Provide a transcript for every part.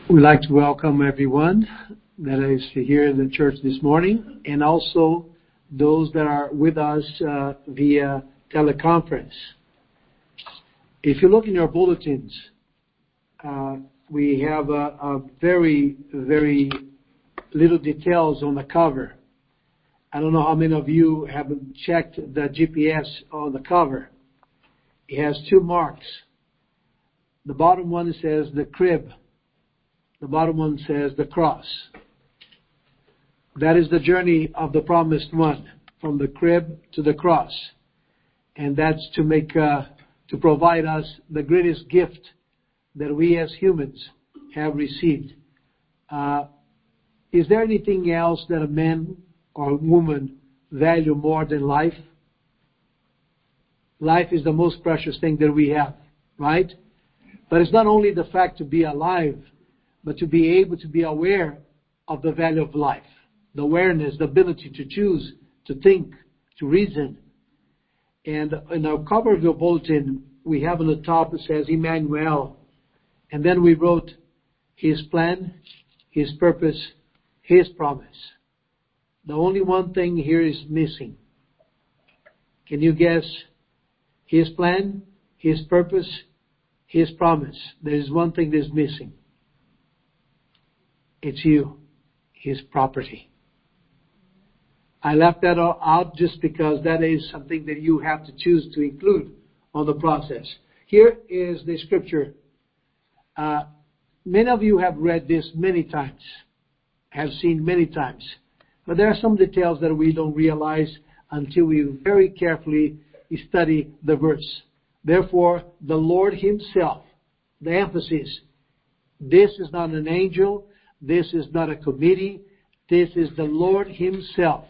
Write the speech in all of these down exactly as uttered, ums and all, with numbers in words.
We'd like to welcome everyone that is here in the church this morning, and also those that are with us uh, via teleconference. If you look in your bulletins, uh, we have a, a very, very little details on the cover. I don't know how many of you have checked the G P S on the cover. It has two marks. The bottom one says the crib. The bottom one says the cross. That is the journey of the promised one, from the crib to the cross. And that's to make, uh, to provide us the greatest gift that we as humans have received. Uh, is there anything else that a man or a woman value more than life? Life is the most precious thing that we have, right? But it's not only the fact to be alive, but to be able to be aware of the value of life. The awareness, the ability to choose, to think, to reason. And in our cover of your bulletin, we have on the top, it says Emmanuel. And then we wrote His plan, His purpose, His promise. The only one thing here is missing. Can you guess? His plan, His purpose, His promise. There is one thing that is missing. It's you, His property. I left that out just because that is something that you have to choose to include on the process. Here is the scripture. Uh, many of you have read this many times, have seen many times. But there are some details that we don't realize until we very carefully study the verse. Therefore, the Lord Himself, the emphasis, this is not an angel. This is not a committee. This is the Lord Himself.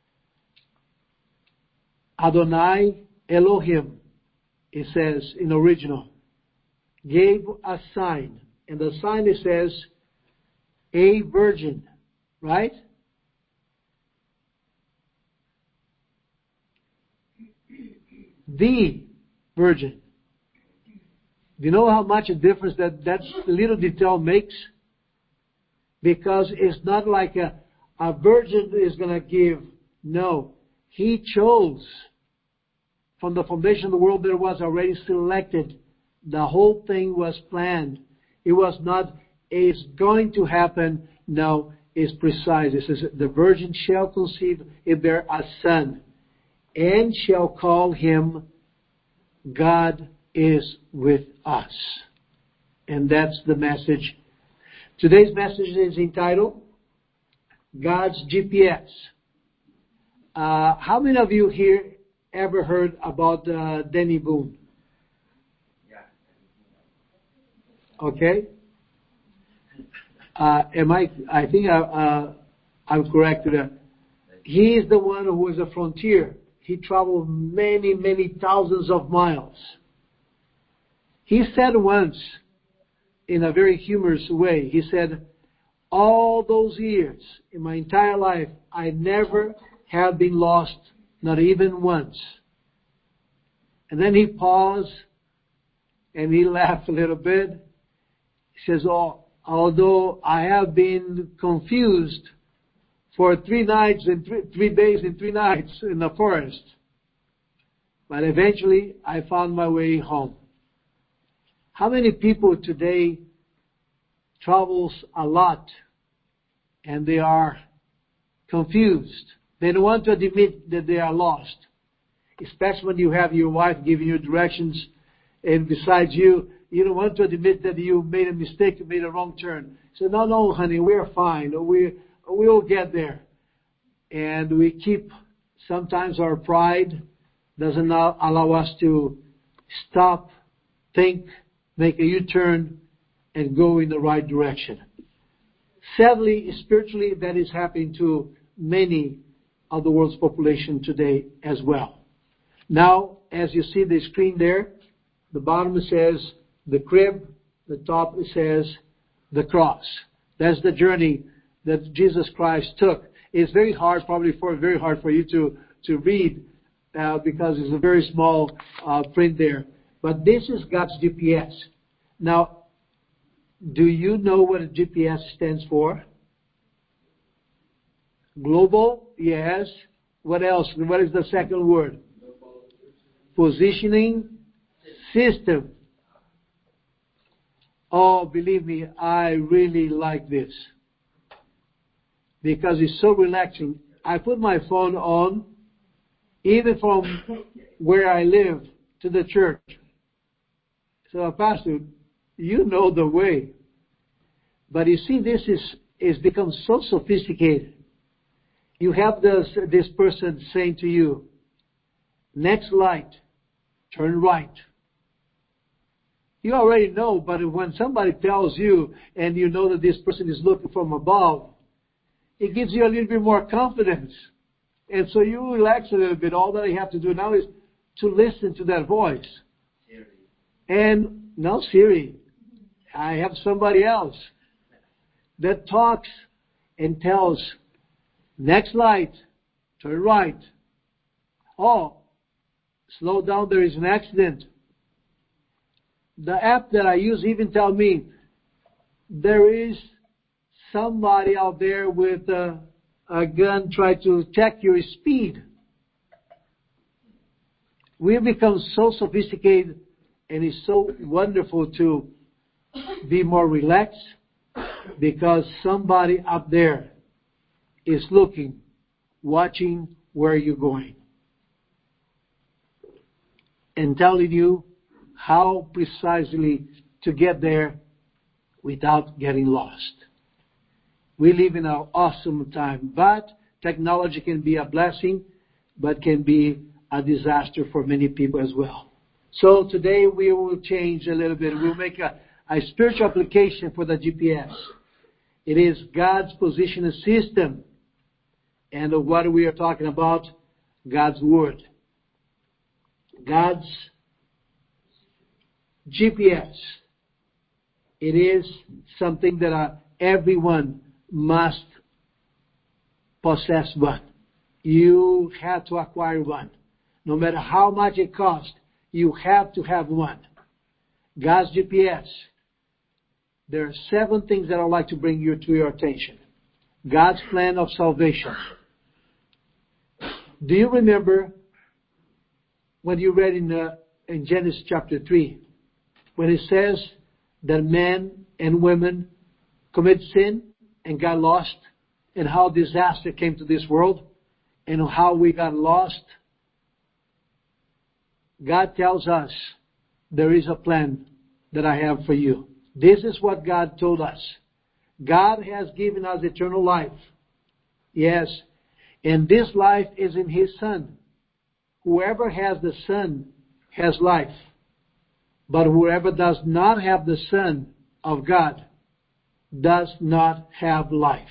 Adonai Elohim, it says in original, gave a sign. And the sign, it says, a virgin. Right? The virgin. Do you know how much a difference that that little detail makes? Because it's not like a, a virgin is going to give. No. He chose. From the foundation of the world, there was already selected. The whole thing was planned. It was not, it's going to happen. No, it's precise. It says, the virgin shall conceive and bear a son, and shall call him God is with us. And that's the message. Today's message is entitled God's G P S. Uh, how many of you here ever heard about uh, Danny Boone? Okay. Uh, am I? I think I, uh, I'm correct. That he is the one who was a frontier. He traveled many, many thousands of miles. He said once, in a very humorous way, he said, all those years, in my entire life, I never have been lost, not even once. And then he paused, and he laughed a little bit. He says, oh, although I have been confused for three nights and three, three days and three nights in the forest, but eventually I found my way home. How many people today travels a lot and they are confused? They don't want to admit that they are lost. Especially when you have your wife giving you directions, and besides you, you don't want to admit that you made a mistake, you made a wrong turn. So no, no, honey, we're fine. We we'll get there. And we keep, sometimes our pride doesn't allow us to stop, think, make a U-turn, and go in the right direction. Sadly, spiritually, that is happening to many of the world's population today as well. Now, as you see the screen there, the bottom says the crib, the top says the cross. That's the journey that Jesus Christ took. It's very hard, probably for very hard for you to to read uh, because it's a very small uh, print there. But this is God's G P S. Now, Do you know what a G P S stands for? Global, yes. What else? What is the second word? Positioning system. Oh, believe me, I really like this because it's so relaxing. I put my phone on, even from where I live to the church. So, Pastor, you know the way. But you see, this is, is become so sophisticated. You have this, this person saying to you, next light, turn right. You already know, but when somebody tells you and you know that this person is looking from above, it gives you a little bit more confidence. And so you relax a little bit. All that I have to do now is to listen to that voice. Siri. And no Siri. I have somebody else that talks and tells, next light, turn right. Oh, slow down, there is an accident. The app that I use even tell me there is somebody out there with a, a gun trying to check your speed. We've become so sophisticated, and it's so wonderful to be more relaxed because somebody up there is looking, watching where you're going, and telling you how precisely to get there without getting lost. We live in an awesome time, but technology can be a blessing, but can be a disaster for many people as well. So today we will change a little bit. We'll make a, a spiritual application for the G P S. It is God's positioning system. And what we are talking about, God's Word. God's G P S. It is something that uh, everyone must possess one. You have to acquire one. No matter how much it costs, you have to have one. God's G P S. There are seven things that I'd like to bring you to your attention. God's plan of salvation. Do you remember when you read in, uh, in Genesis chapter three, when it says that men and women commit sin and got lost, and how disaster came to this world, and how we got lost? God tells us, there is a plan that I have for you. This is what God told us. God has given us eternal life. Yes. And this life is in His Son. Whoever has the Son has life. But whoever does not have the Son of God does not have life.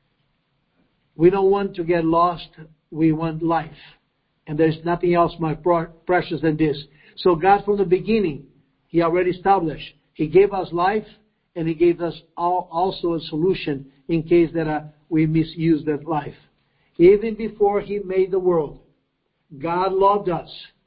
We don't want to get lost. We want life. And there's nothing else more precious than this. So God, from the beginning, He already established. He gave us life, and He gave us all, also a solution in case that uh, we misuse that life. Even before He made the world, God loved us,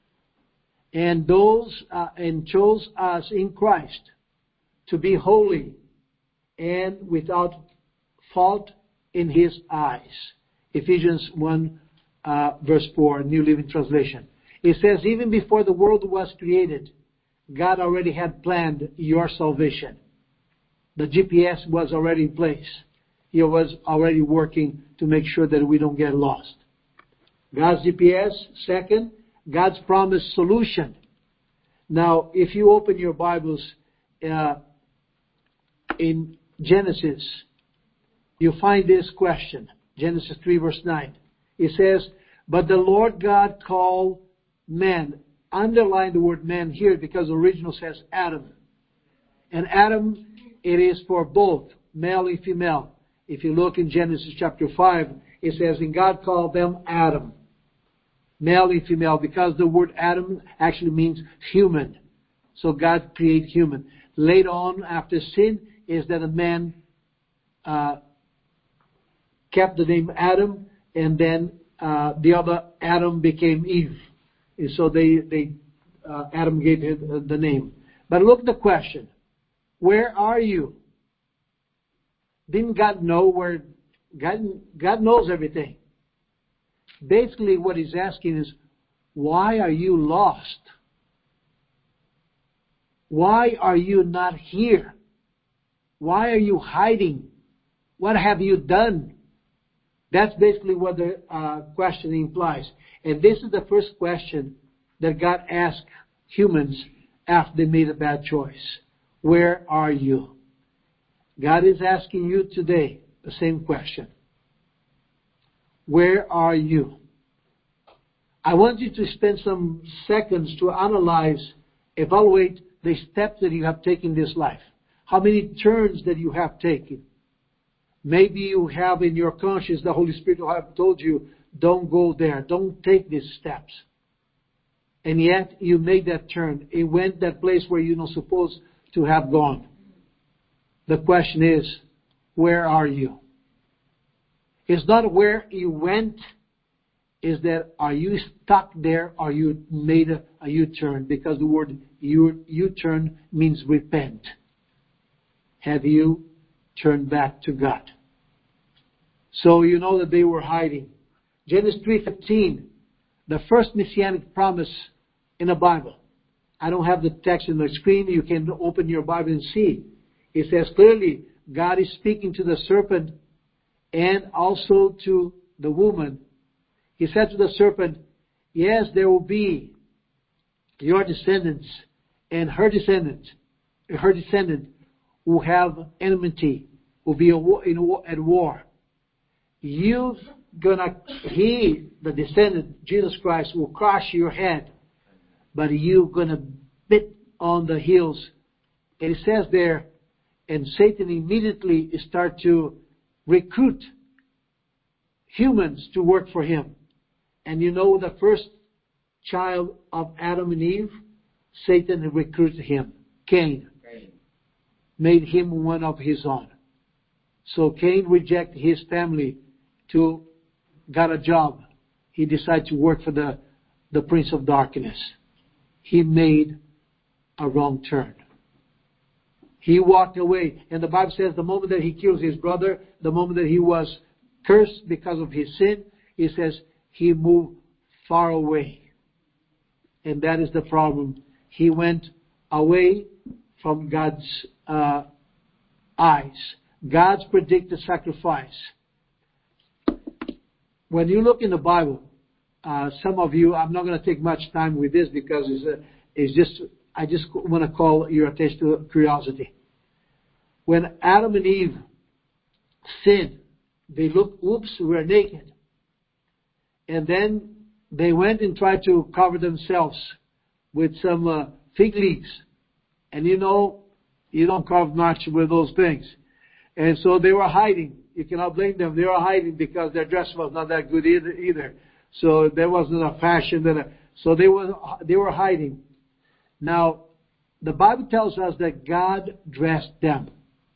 and those uh, and chose us in Christ to be holy and without fault in His eyes. Ephesians one, uh, verse four, New Living Translation. It says, even before the world was created, God already had planned your salvation. The G P S was already in place. He was already working to make sure that we don't get lost. God's G P S. Second, God's promised solution. Now, if you open your Bibles uh, in Genesis, you find this question. Genesis three, verse nine. It says, but the Lord God called man. Underline the word man here because the original says Adam. And Adam, it is for both, male and female. If you look in Genesis chapter five, it says, and God called them Adam. Male and female, because the word Adam actually means human. So God created human. Later on, after sin, is that a man uh, kept the name Adam, and then uh, the other Adam became Eve. And so they, they uh, Adam gave him the name. But look at the question. Where are you? Didn't God know where, God, God knows everything. Basically what he's asking is, why are you lost? Why are you not here? Why are you hiding? What have you done? That's basically what the uh, question implies. And this is the first question that God asked humans after they made a bad choice. Where are you? God is asking you today the same question. Where are you? I want you to spend some seconds to analyze, evaluate the steps that you have taken in this life. How many turns that you have taken. Maybe you have in your conscience, the Holy Spirit will have told you, don't go there, don't take these steps. And yet you made that turn. It went that place where you're not supposed to have gone. The question is, where are you? It's not where you went, is that are you stuck there or you made a, a U-turn? Because the word U, U-turn means repent. Have you turned back to God? So you know that they were hiding. Genesis three fifteen, the first messianic promise in the Bible. I don't have the text on the screen. You can open your Bible and see. It says clearly, God is speaking to the serpent and also to the woman. He said to the serpent, yes, there will be your descendants and her descendants, her descendant who have enmity, will be at war. You gonna, he, the descendant, Jesus Christ, will crush your head, but you gonna bit on the heels. And it says there, and Satan immediately start to recruit humans to work for him. And you know the first child of Adam and Eve, Satan recruited him, Cain. Cain. Made him one of his own. So Cain rejected his family to got a job. He decided to work for the, the Prince of Darkness. He made a wrong turn. He walked away. And the Bible says the moment that he kills his brother, the moment that he was cursed because of his sin, it says he moved far away. And that is the problem. He went away from God's uh, eyes. God's predicted sacrifice. When you look in the Bible, uh, some of you, I'm not going to take much time with this because it's, a, it's just, I just want to call your attention to curiosity. When Adam and Eve sinned, they looked, oops, we're naked. And then they went and tried to cover themselves with some uh, fig leaves. And you know, you don't cover much with those things. And so they were hiding. You cannot blame them. They were hiding because their dress was not that good either. either. So there wasn't a fashion. That a, so they were, they were hiding. Now, the Bible tells us that God dressed them.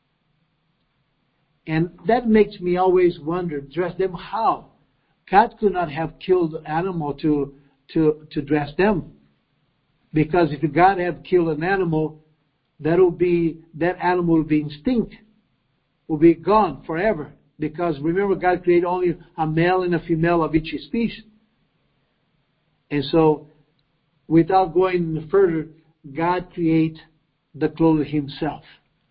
And that makes me always wonder, dress them how? God could not have killed an animal to, to, to dress them. Because if God had killed an animal, that will be, that animal will be extinct. Will be gone forever. Because remember, God created only a male and a female of each species. And so, without going further, God created the clothes himself.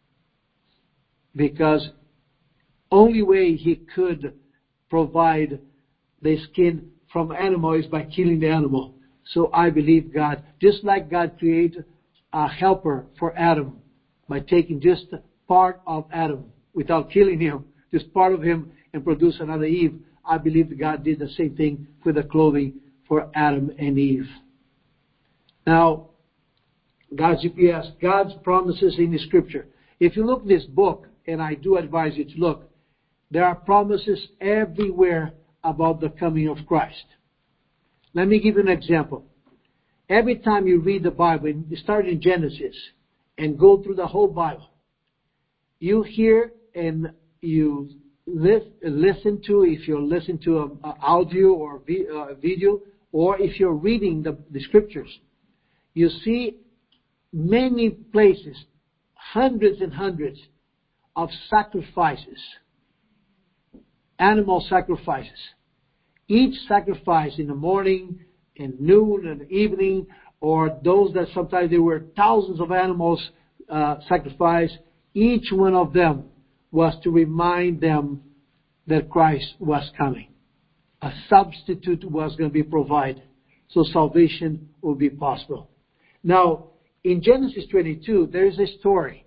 Because only way he could provide the skin from animal is by killing the animal. So I believe God, just like God created a helper for Adam by taking just part of Adam without killing him, just part of him, and produce another Eve, I believe that God did the same thing with the clothing for Adam and Eve. Now, God's G P S, God's promises in the Scripture. If you look at this book, and I do advise you to look, there are promises everywhere about the coming of Christ. Let me give you an example. Every time you read the Bible, you start in Genesis and go through the whole Bible, you hear and you listen to, if you're listening to an audio or a video, or if you're reading the, the Scriptures, you see many places, hundreds and hundreds of sacrifices, animal sacrifices. Each sacrifice in the morning, in noon, and evening, or those that sometimes there were thousands of animals uh, sacrificed, each one of them was to remind them that Christ was coming. A substitute was going to be provided, so salvation will be possible. Now, in Genesis twenty-two, there is a story.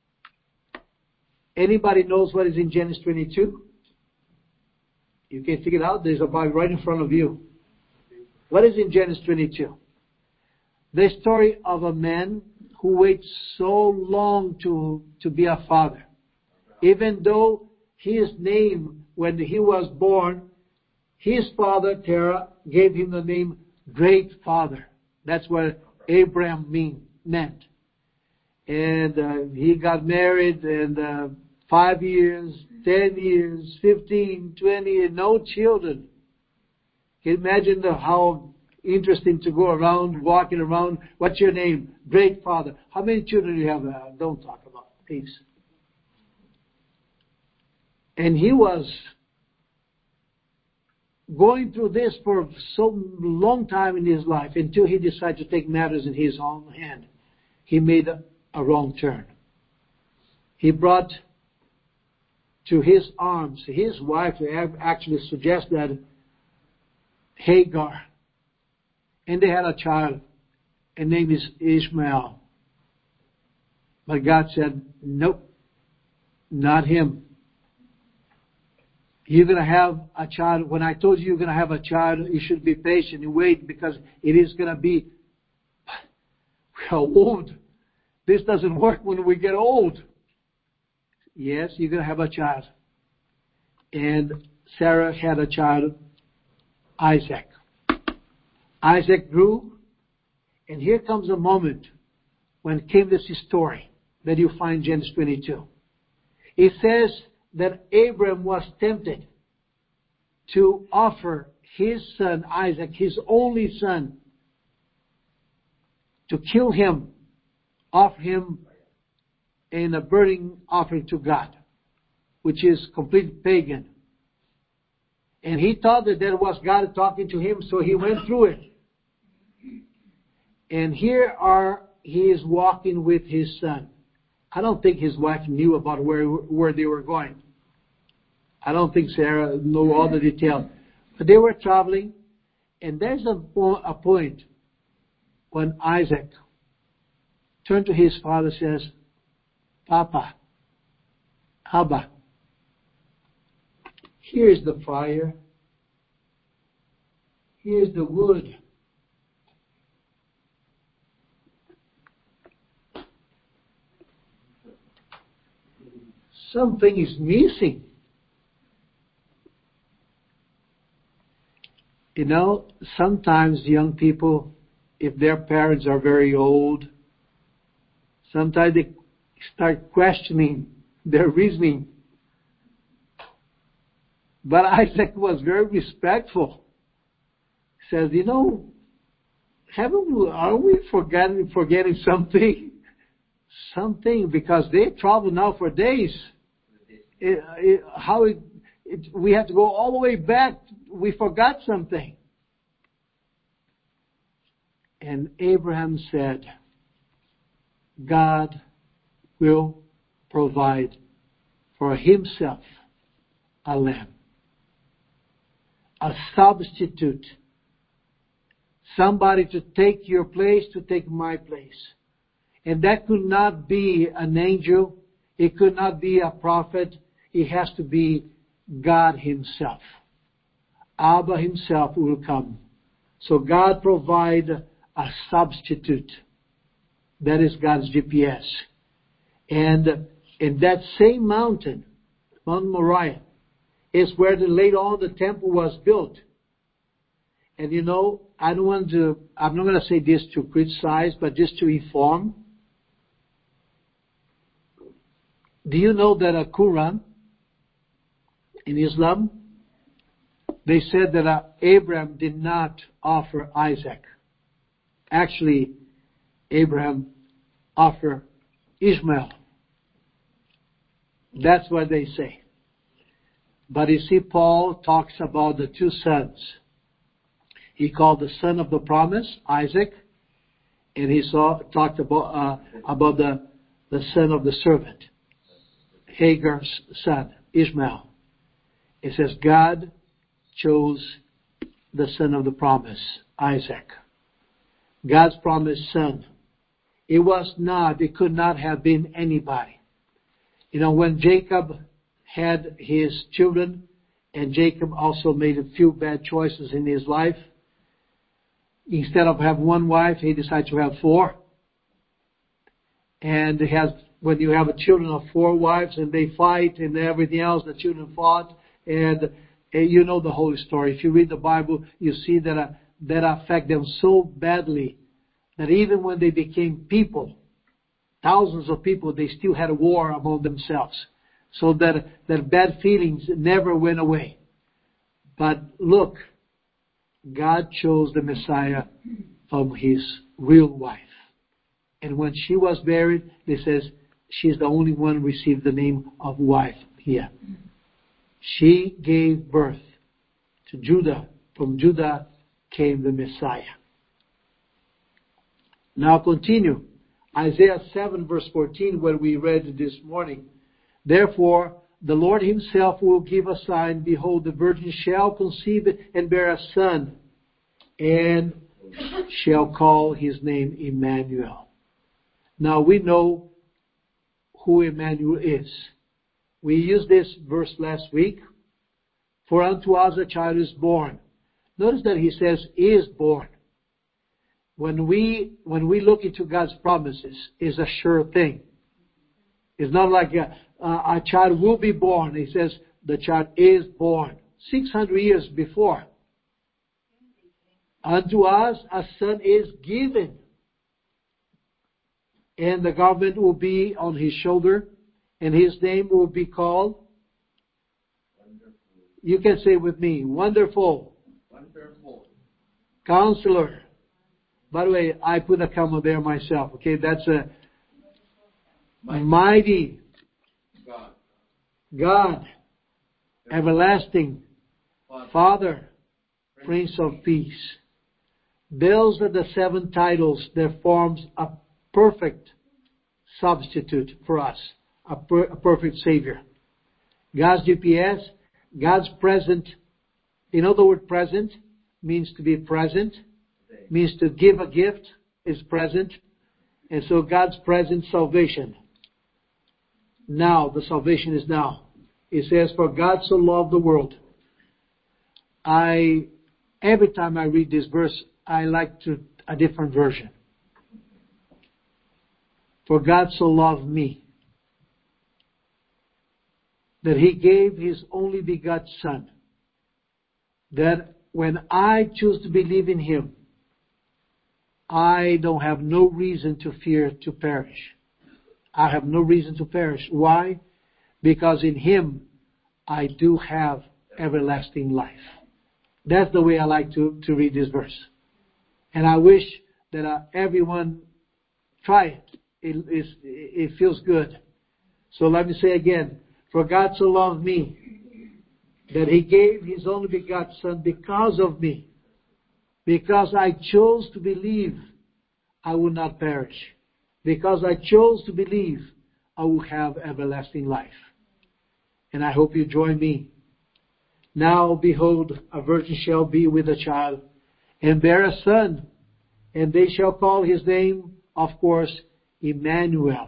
Anybody knows what is in Genesis twenty-two? You can figure it out. There's a Bible right in front of you. What is in Genesis twenty-two? The story of a man who waits so long to, to be a father. Even though his name, when he was born, his father, Terah, gave him the name Great Father. That's what Abraham mean, meant. And uh, he got married, and uh, five years, ten years, fifteen, twenty, and no children. Can you imagine the, how interesting to go around, walking around. What's your name? Great Father. How many children do you have? Uh, don't talk about it, please. And he was going through this for so long time in his life until he decided to take matters in his own hand. He made a, a wrong turn. He brought to his arms his wife, actually suggested Hagar. And they had a child. And name is Ishmael. But God said, nope, not him. You're going to have a child. When I told you you're going to have a child, you should be patient and wait, because it is going to be we're old. This doesn't work when we get old. Yes, you're going to have a child. And Sarah had a child, Isaac. Isaac grew, and here comes a moment when came this story that you find in Genesis twenty-two. It says that Abram was tempted to offer his son Isaac, his only son, to kill him, offer him in a burning offering to God, which is complete pagan. And he thought that that was God talking to him, so he went through it. And here are he is walking with his son. I don't think his wife knew about where where they were going. I don't think Sarah knew all the details. But they were traveling, and there's a, a point when Isaac turned to his father and says, Papa, Abba, here's the fire. Here's the wood. Something is missing. You know, sometimes young people, if their parents are very old, sometimes they start questioning their reasoning. But Isaac was very respectful. He says, you know, haven't we, are we forgetting, forgetting something? Something, because they travel now for days. It, it, how it, it, we have to go all the way back. We forgot something. And Abraham said, God will provide for himself a lamb, a substitute, somebody to take your place, to take my place. And that could not be an angel. It could not be a prophet. It has to be God himself. Abba himself will come. So God provide a substitute. That is God's G P S. And in that same mountain, Mount Moriah, is where the, later on the temple was built. And you know, I don't want to, I'm not going to say this to criticize, but just to inform. Do you know that a Quran in Islam, they said that uh, Abraham did not offer Isaac. Actually, Abraham offered Ishmael. That's what they say. But you see, Paul talks about the two sons. He called the son of the promise, Isaac, and he saw, talked about, uh, about the, the son of the servant, Hagar's son, Ishmael. It says God chose the son of the promise, Isaac. God's promised son. It was not, it could not have been anybody. You know, when Jacob had his children, and Jacob also made a few bad choices in his life, instead of having one wife, he decided to have four. And he has, when you have a children of four wives and they fight and everything else, the children fought, and, and you know the whole story. If you read the Bible, you see that uh, that affect them so badly that even when they became people, thousands of people, they still had a war among themselves. So that that bad feelings never went away. But look, God chose the Messiah from his real wife. And when she was buried, it says she's the only one who received the name of wife here. She gave birth to Judah. From Judah came the Messiah. Now continue. Isaiah seven verse fourteen, where we read this morning. Therefore, the Lord himself will give a sign. Behold, the virgin shall conceive and bear a son, and shall call his name Emmanuel. Now we know who Emmanuel is. We used this verse last week. For unto us a child is born. Notice that he says is born. When we when we look into God's promises, it's a sure thing. It's not like a, a child will be born. He says the child is born. six hundred years before. Unto us a son is given. And the government will be on his shoulder. And his name will be called. Wonderful. You can say with me, Wonderful. Wonderful. Counselor. By the way, I put a comma there myself. Okay, that's a mighty. mighty. God. God. Everlasting. Father. Father. Prince of Peace. Those are the seven titles that forms a perfect substitute for us. A, per, a perfect Savior. God's G P S. God's present. You know the word present means to be present. Means to give a gift is present. And so God's present salvation. Now, the salvation is now. It says, for God so loved the world. I, every time I read this verse, I like to, a different version. For God so loved me, that he gave his only begotten Son, that when I choose to believe in him, I don't have no reason to fear to perish. I have no reason to perish. Why? Because in him, I do have everlasting life. That's the way I like to, to read this verse. And I wish that uh, everyone try it. It, it. It feels good. So let me say again. For God so loved me, that he gave his only begotten Son because of me. Because I chose to believe, I will not perish. Because I chose to believe, I will have everlasting life. And I hope you join me. Now, behold, a virgin shall be with a child, and bear a son, and they shall call his name, of course, Emmanuel,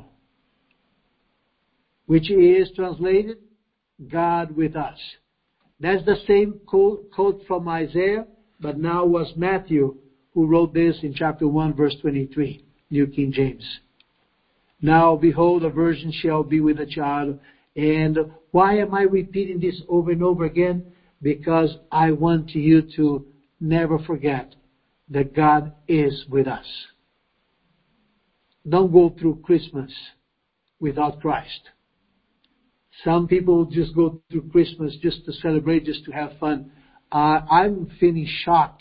which is translated, God with us. That's the same quote from Isaiah, but now was Matthew who wrote this in chapter one, verse twenty-three, New King James. Now, behold, a virgin shall be with a child. And why am I repeating this over and over again? Because I want you to never forget that God is with us. Don't go through Christmas without Christ. Some people just go through Christmas just to celebrate, just to have fun. Uh, I'm feeling shocked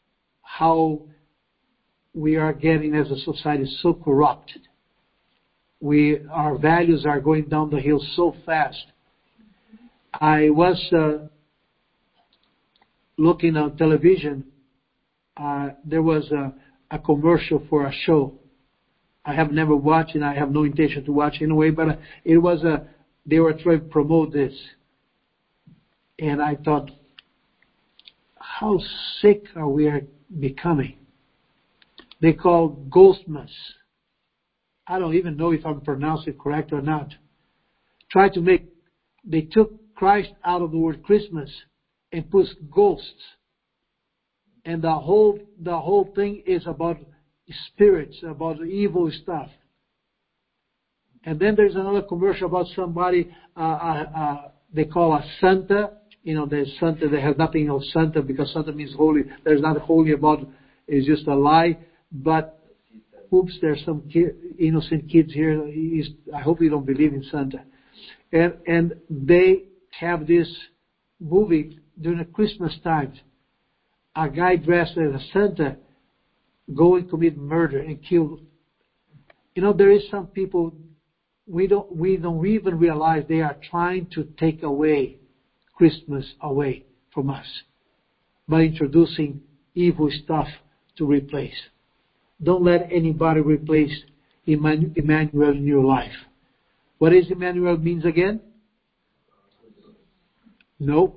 how we are getting as a society so corrupted. we our values are going down the hill so fast. I was uh, looking on television. Uh, there was a, a commercial for a show. I have never watched, and I have no intention to watch anyway. But uh, it was a they were trying to promote this, and I thought, how sick are we becoming? They call Ghostmas. I don't even know if I'm pronouncing it correct or not. Try to make, they took Christ out of the word Christmas and put ghosts. And the whole, the whole thing is about spirits, about evil stuff. And then there's another commercial about somebody, uh, uh, uh, they call a Santa. You know, there's Santa, they have nothing of Santa because Santa means holy. There's not holy about, it's just a lie. But oops, there's some kid, innocent kids here. He's, I hope you don't believe in Santa. And and they have this movie during the Christmas time. A guy dressed as a Santa go and commit murder and kill. You know, there is some people we don't we don't even realize they are trying to take away Christmas away from us by introducing evil stuff to replace. Don't let anybody replace Emmanuel in your life. What is Emmanuel means again? No.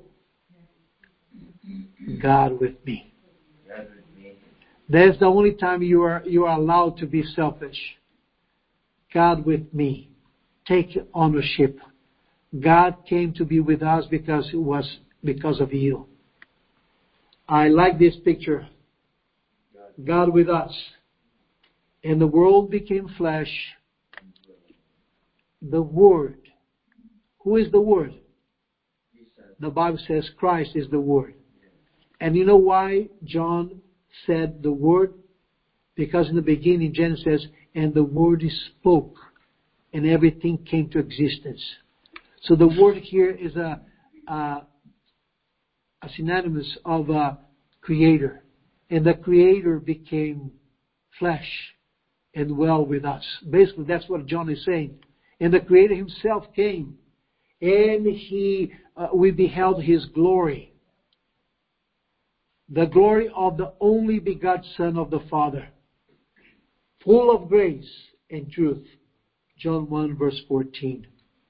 God with me. That's the only time you are you are allowed to be selfish. God with me. Take ownership. God came to be with us because it was because of you. I like this picture. God with us. And the world became flesh. The Word. Who is the Word? The Bible says Christ is the Word. And you know why John said the Word? Because in the beginning, Genesis says, and the Word is spoke, and everything came to existence. So the Word here is a, a, a synonymous of a creator. And the creator became flesh and dwell with us. Basically, that's what John is saying. And the Creator Himself came, and He, uh, we beheld His glory, the glory of the only begotten Son of the Father, full of grace and truth. John one verse fourteen.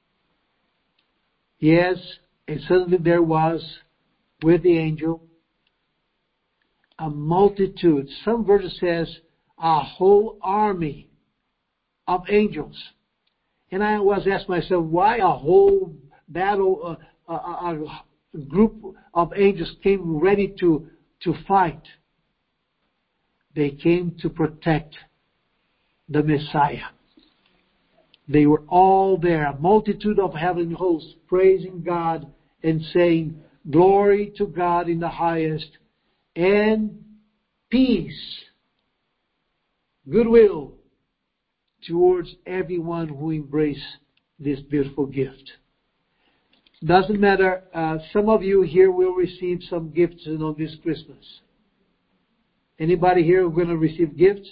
Yes, and suddenly there was with the angel a multitude. Some version says a whole army of angels. And I was asking myself, why a whole battle, uh, a, a, a group of angels came ready to, to fight? They came to protect the Messiah. They were all there, a multitude of heavenly hosts, praising God and saying, glory to God in the highest, and peace, goodwill towards everyone who embrace this beautiful gift. Doesn't matter. Uh, some of you here will receive some gifts on this Christmas. Anybody here going to receive gifts?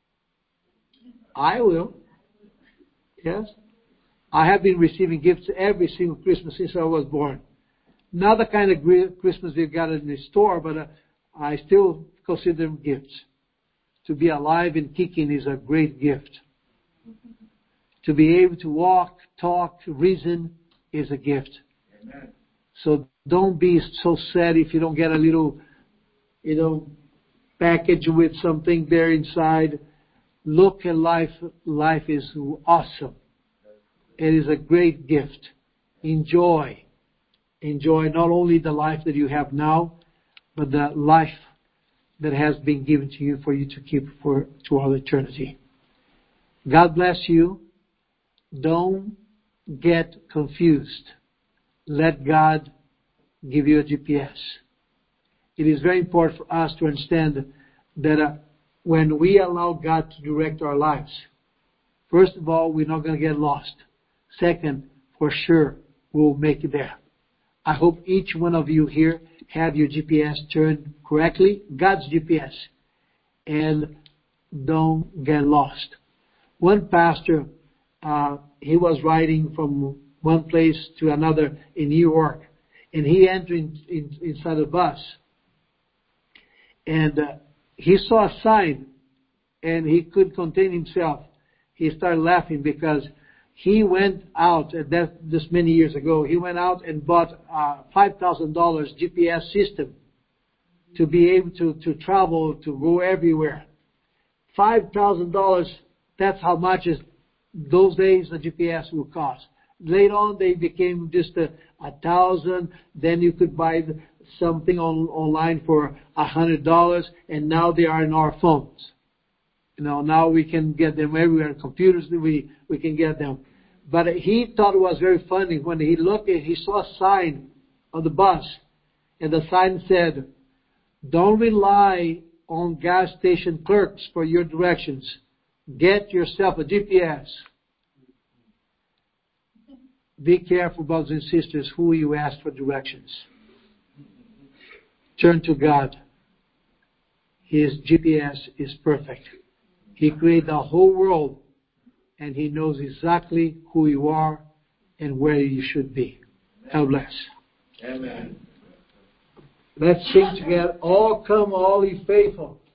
I will. Yes. I have been receiving gifts every single Christmas since I was born. Not the kind of Christmas we've got in the store, but uh, I still consider them gifts. To be alive and kicking is a great gift. To be able to walk, talk, reason is a gift. Amen. So don't be so sad if you don't get a little, you know, package with something there inside. Look at life. Life is awesome. It is a great gift. Enjoy. Enjoy not only the life that you have now, but the life that has been given to you for you to keep for to all eternity. God bless you. Don't get confused. Let God give you a G P S. It is very important for us to understand that uh, when we allow God to direct our lives, first of all, we're not going to get lost. Second, for sure, we'll make it there. I hope each one of you here have your G P S turned correctly, God's G P S, and don't get lost. One pastor uh, he was riding from one place to another in New York, and he entered in, in, inside the bus, and uh, he saw a sign, and he couldn't contain himself. He started laughing because he went out, and that this many years ago, he went out and bought a five thousand dollars G P S system to be able to, to travel, to go everywhere. five thousand dollars, that's how much is those days the G P S will cost. Later on, they became just a, a thousand. Then you could buy something on, online for a hundred dollars, and now they are in our phones. You know, now we can get them everywhere. Computers, we we can get them. But he thought it was very funny when he looked at, he saw a sign on the bus, and the sign said, "Don't rely on gas station clerks for your directions. Get yourself a G P S." Be careful, brothers and sisters, who you ask for directions. Turn to God. His G P S is perfect. He created the whole world, and He knows exactly who you are and where you should be. God bless. Amen. Let's sing together. All come, all ye faithful.